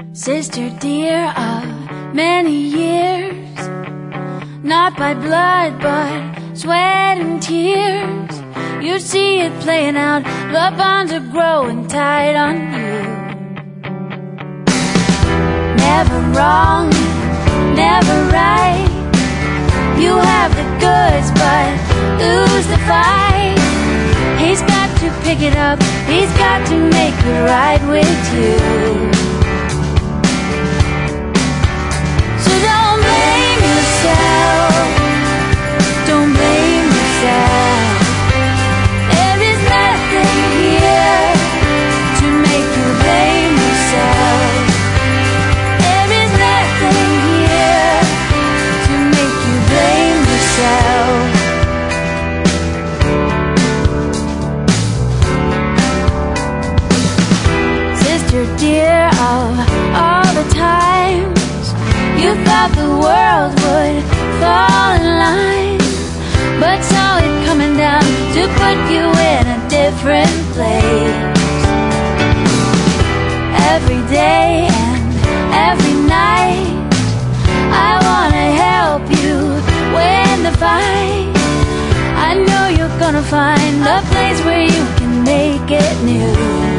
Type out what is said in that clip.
Sister dear of many years, not by blood but sweat and tears. You see it playing out, the bonds are growing tight on you. Never wrong, never right. You have the goods but lose the fight. He's got to pick it up, he's got to make it right with you. So don't blame yourself, don't blame yourself. There is nothing here to make you blame yourself. There is nothing here to make you blame yourself. Sister dear of all the times you thought the world would fall in line, but saw it coming down to put you in a different place. Every day and every night I wanna help you win the fight. I know you're gonna find a place where you can make it new.